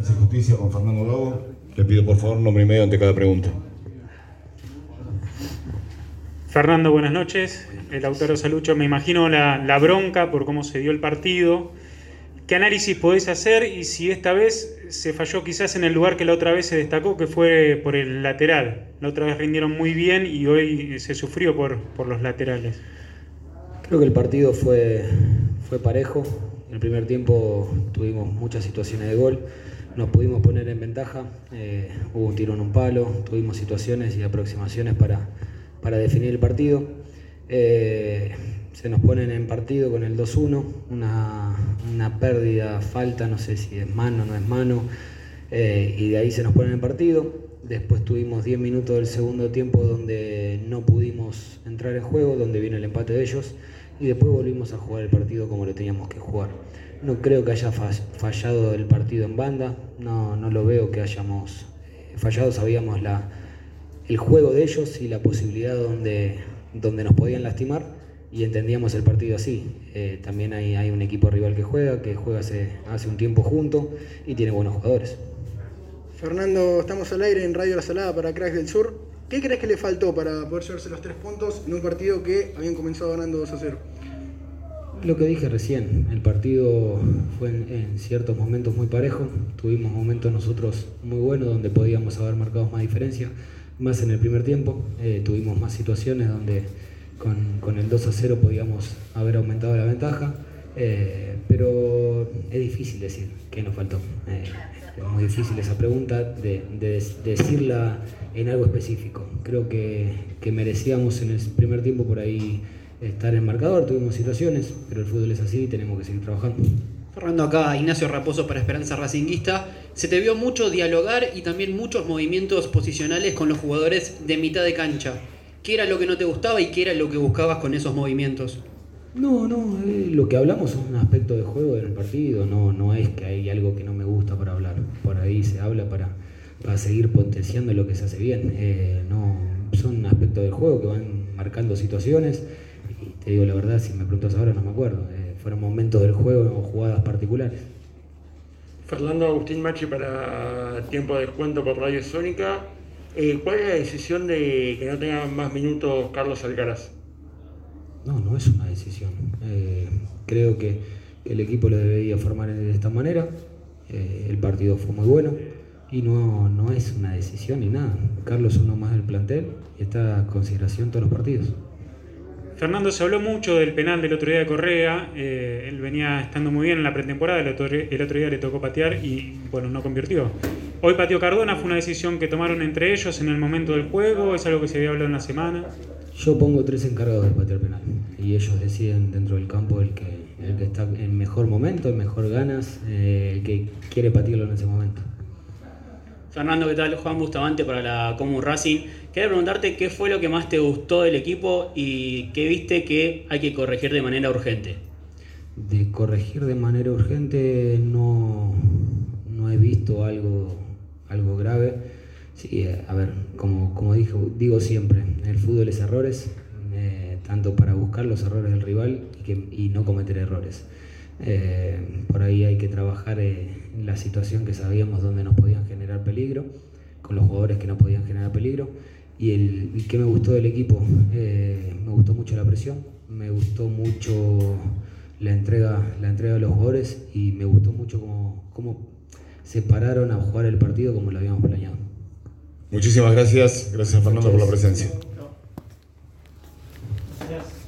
Defensa y Justicia con Fernando Gago. Le pido por favor nombre y medio ante cada pregunta. Fernando, buenas noches. El Lautaro Salucho, me imagino la bronca por cómo se dio el partido. ¿Qué análisis podés hacer? Y si esta vez se falló quizás en el lugar que la otra vez se destacó, que fue por el lateral. La otra vez rindieron muy bien y hoy se sufrió por los laterales. Creo que el partido fue parejo. En el primer tiempo tuvimos muchas situaciones de gol. Nos pudimos poner en ventaja. Hubo un tiro en un palo. Tuvimos situaciones y aproximaciones para definir el partido. Se nos ponen en partido con el 2-1, una pérdida, falta, no sé si es mano o no es mano, y de ahí se nos ponen en partido. Después tuvimos 10 minutos del segundo tiempo donde no pudimos entrar en juego, donde viene el empate de ellos, y después volvimos a jugar el partido como lo teníamos que jugar. No creo que haya fallado el partido en banda, no lo veo que hayamos fallado, sabíamos el juego de ellos y la posibilidad donde nos podían lastimar. Y entendíamos el partido así. También hay un equipo rival que juega hace un tiempo junto y tiene buenos jugadores. Fernando, estamos al aire en Radio La Salada para Cracks del Sur. ¿Qué crees que le faltó para poder llevarse los 3 puntos en un partido que habían comenzado ganando 2-0? Lo que dije recién, el partido fue en ciertos momentos muy parejo. Tuvimos momentos nosotros muy buenos donde podíamos haber marcado más diferencia, más en el primer tiempo. Tuvimos más situaciones donde con el 2-0 podíamos haber aumentado la ventaja, pero es difícil decir qué nos faltó. Es muy difícil esa pregunta de decirla en algo específico. Creo que merecíamos en el primer tiempo por ahí estar en marcador, tuvimos situaciones, pero el fútbol es así y tenemos que seguir trabajando. Fernando, acá Ignacio Raposo para Esperanza Racinguista. Se te vio mucho dialogar y también muchos movimientos posicionales con los jugadores de mitad de cancha. ¿Qué era lo que no te gustaba y qué era lo que buscabas con esos movimientos? No, lo que hablamos es un aspecto de juego del partido, no es que hay algo que no me gusta para hablar. Por ahí se habla para seguir potenciando lo que se hace bien. No, son aspectos del juego que van marcando situaciones y te digo la verdad, si me preguntas ahora no me acuerdo. Fueron momentos del juego o jugadas particulares. Fernando, Agustín Machi para Tiempo de Descuento por Radio Sónica. ¿Cuál es la decisión de que no tenga más minutos Carlos Alcaraz? No es una decisión. Creo que el equipo lo debería formar de esta manera. El partido fue muy bueno y no es una decisión ni nada. Carlos es uno más del plantel y está a consideración todos los partidos. Fernando, se habló mucho del penal del otro día de Correa. Él venía estando muy bien en la pretemporada, el otro día le tocó patear y bueno, no convirtió. Hoy pateó Cardona, fue una decisión que tomaron entre ellos en el momento del juego, es algo que se había hablado en la semana. Yo pongo 3 encargados de patear penal y ellos deciden dentro del campo el que está en mejor momento, el mejor ganas, el que quiere patearlo en ese momento. Fernando, ¿qué tal? Juan Bustamante para la Comu Racing. Quería preguntarte qué fue lo que más te gustó del equipo y qué viste que hay que corregir de manera urgente. De corregir de manera urgente no he visto algo grave. Sí, a ver, como digo siempre, el fútbol es errores, tanto para buscar los errores del rival y no cometer errores. Por ahí hay que trabajar en la situación que sabíamos donde nos podían generar peligro, con los jugadores que no podían generar peligro. Y qué me gustó del equipo, me gustó mucho la presión, me gustó mucho la entrega de los jugadores y me gustó mucho cómo se pararon a jugar el partido como lo habíamos planeado. Muchísimas gracias Fernando por la presencia. Gracias.